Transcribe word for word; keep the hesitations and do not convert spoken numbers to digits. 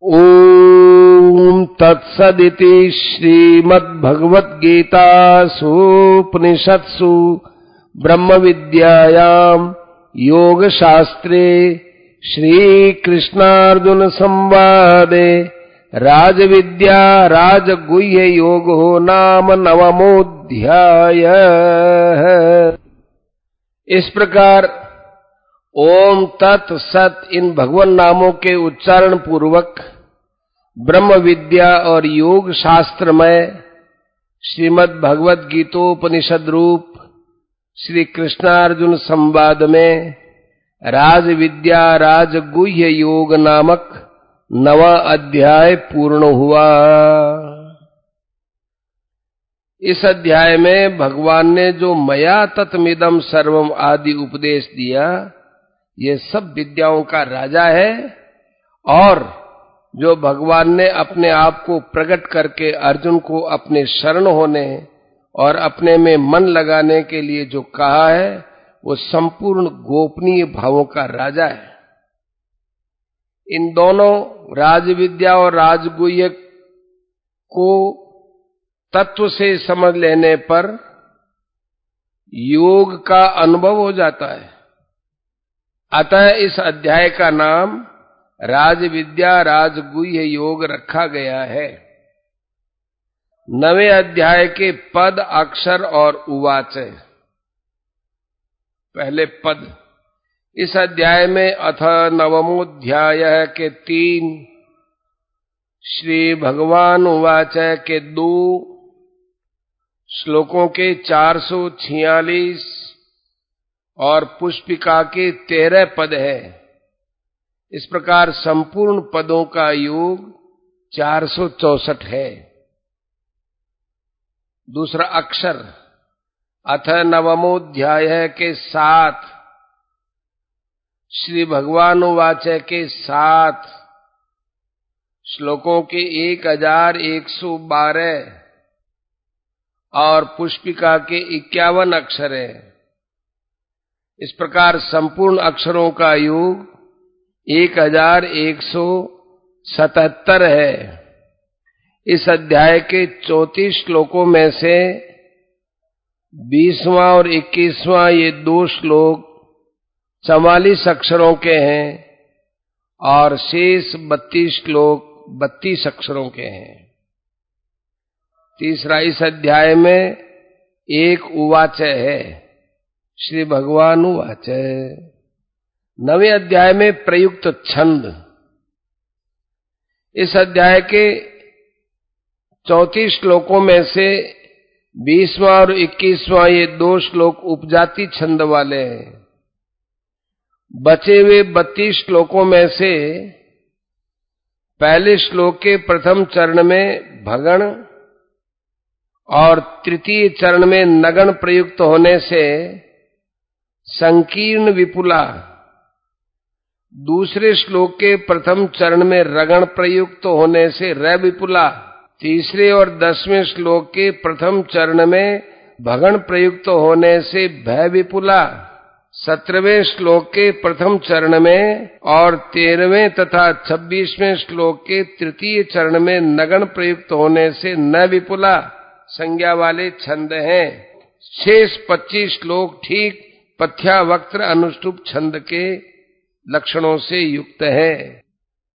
ओम तत्सदिति श्रीमद्भगवद्गीतासूपनिषत्सु ब्रह्मविद्यायां योगशास्त्रे श्रीकृष्णार्जुन संवादे राजविद्या राजगुह्य योगो नाम नवमोऽध्याय। इस प्रकार ओम तत् सत इन भगवान नामों के उच्चारण पूर्वक ब्रह्म विद्या और योग शास्त्र में श्रीमद् भगवद गीतोपनिषद रूप श्री कृष्णार्जुन संवाद में राज विद्या राजगुह्य योग नामक नवा अध्याय पूर्ण हुआ। इस अध्याय में भगवान ने जो मया तत्मिदं सर्वम आदि उपदेश दिया, ये सब विद्याओं का राजा है और जो भगवान ने अपने आप को प्रकट करके अर्जुन को अपने शरण होने और अपने में मन लगाने के लिए जो कहा है, वो संपूर्ण गोपनीय भावों का राजा है। इन दोनों राजविद्या और राजगुह्य को तत्व से समझ लेने पर योग का अनुभव हो जाता है। अतः इस अध्याय का नाम राजविद्या राजगुह्य योग रखा गया है। नवे अध्याय के पद अक्षर और उवाच। पहले पद इस अध्याय में अथ नवमोऽध्याय के तीन, श्री भगवान उवाच के दो श्लोकों के चार सौ छियालीस और पुष्पिका के तेरह पद है। इस प्रकार संपूर्ण पदों का योग चार सौ चौसठ है। दूसरा अक्षर अथ नवमोऽध्याय के सात, श्री भगवान उवाच के सात श्लोकों के एक हजार एक सौ बारह और पुष्पिका के इक्यावन अक्षर है। इस प्रकार संपूर्ण अक्षरों का योग एक हजार एक सौ सतहत्तर है। इस अध्याय के चौंतीस श्लोकों में से बीसवां और इक्कीसवां ये दो श्लोक चवालीस अक्षरों के हैं और शेष बत्तीस श्लोक बत्तीस अक्षरों के हैं। तीसरा इस अध्याय में एक उवाच है, श्री भगवान उवाच। नवे अध्याय में प्रयुक्त छंद। इस अध्याय के चौंतीस श्लोकों में से बीसवां और इक्कीसवां ये दो श्लोक उपजाति छंद वाले हैं। बचे हुए बत्तीस श्लोकों में से पहले श्लोक के प्रथम चरण में भगण और तृतीय चरण में नगण प्रयुक्त होने से संकीर्ण विपुला, दूसरे श्लोक के प्रथम चरण में रगण प्रयुक्त होने से र विपुला, तीसरे और दसवें श्लोक के प्रथम चरण में भगण प्रयुक्त होने से भय विपुला, सत्रहवें श्लोक के प्रथम चरण में और तेरहवें तथा छब्बीसवें श्लोक के तृतीय चरण में नगण प्रयुक्त होने से न विपुला संज्ञा वाले छंद हैं। शेष पच्चीस श्लोक ठीक पथ्यावक्त्र अनुष्टुप छंद के लक्षणों से युक्त है।